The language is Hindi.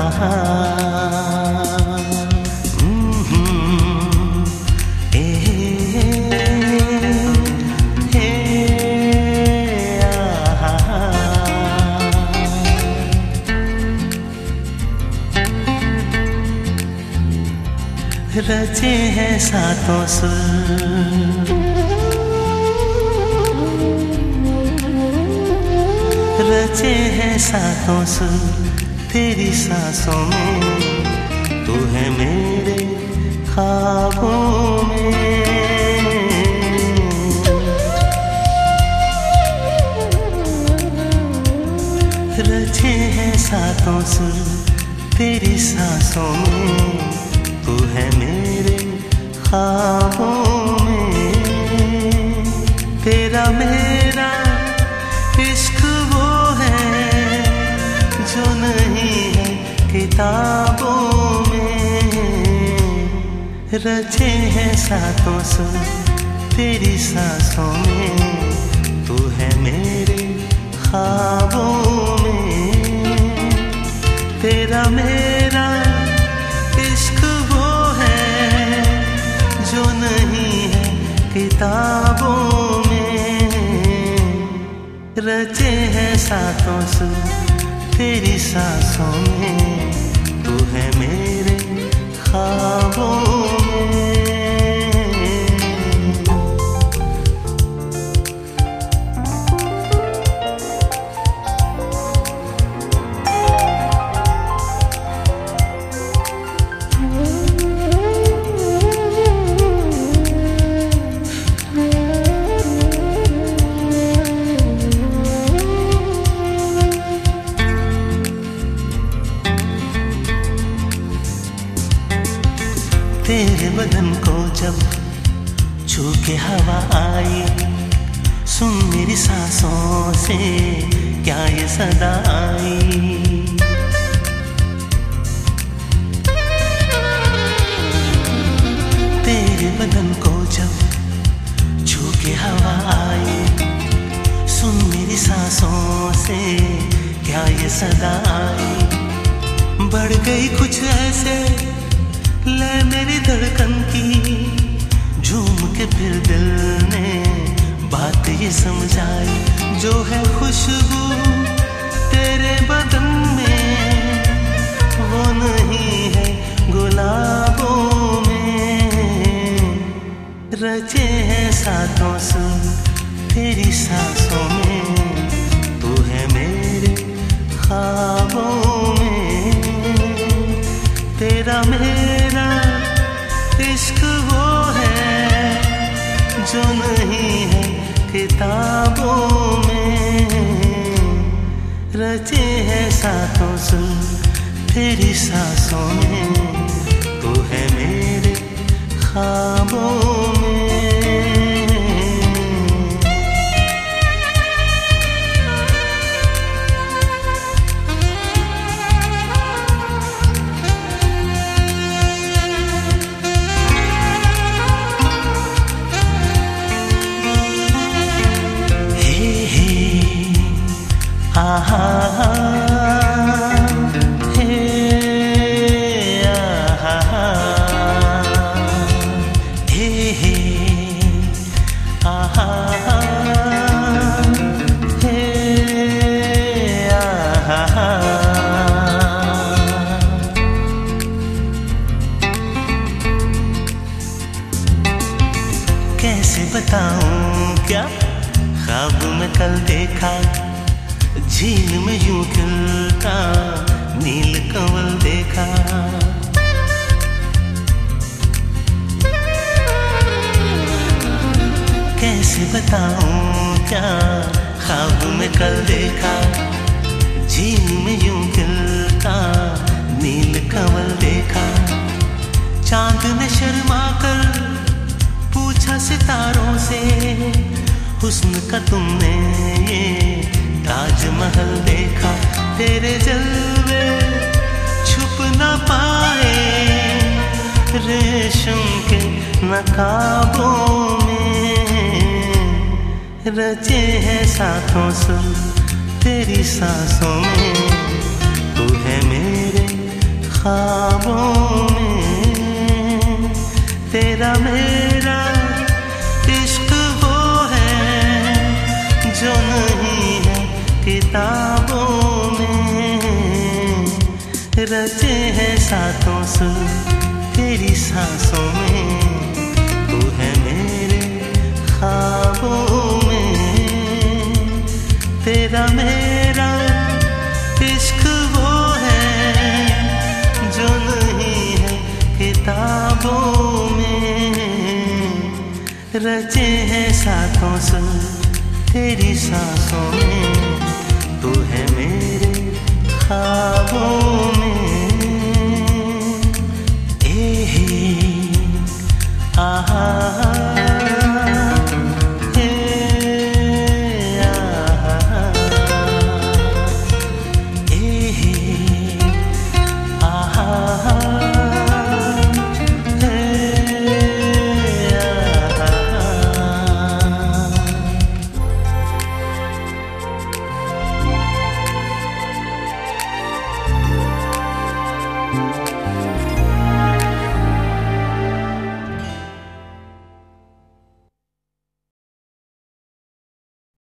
रचे हैं सातों सुर, रचे हैं सातों सुर तेरी सांसों में, तू है मेरे ख्वाबों में। रचे हैं सातों सुर तेरी सांसों में, तू है मेरे ख्वाबों में। तेरा मेरा इश्क वो है जो नहीं है किताबों में। रचे हैं सातों सुर तेरी सांसों में, तू है मेरे ख्वाबों में। तेरा मेरा इश्क वो है जो नहीं है किताबों में। रचे हैं सातों सुर तेरी सांसों में, तू है मेरे ख्वाबों में। तेरे बदन को जब छू के हवा आई, सुन मेरी सांसों से क्या ये सदा आई। तेरे बदन को जब छू के हवा आई, सुन मेरी सांसों से क्या ये सदा आई। बढ़ गई कुछ ऐसे ले मेरी धड़कन की, झूम के फिर दिल ने बात ये समझाई। जो है खुशबू तेरे बदन में, वो नहीं है गुलाबों में। रचे हैं सातों सुर तेरी सांसों में, तू है मेरे ख्वाबों में। तेरा मेरा इश्क वो है जो नहीं है किताबों में। रचे हैं सातों सुर तेरी सांसों में, तू है मेरे ख्वाबों में। कैसे बताऊं क्या ख्वाब में कल देखा, झील में यूं खिलता नील कमल देखा। कैसे बताऊं क्या ख्वाब में कल देखा, झील में यूं खिलता नील कमल देखा। चांद ने शर्मा कर पूछा सितारों से, हुस्न का तुमने ये ताजमहल देखा। तेरे जलवे छुप न पाए रेशम के नकाबों में। रचे हैं सातों सुर तेरी सांसों में, तू है मेरे ख्वाबों में। तेरा मेरा इश्क वो है जो नहीं है किताबों में। रचे हैं सातों सुर तेरी सांसों में, तू है मेरे ख्वाबों में। तेरा मेरा इश्क वो है जो नहीं है किताबों में। रचे हैं सातों सुर तेरी सांसों में।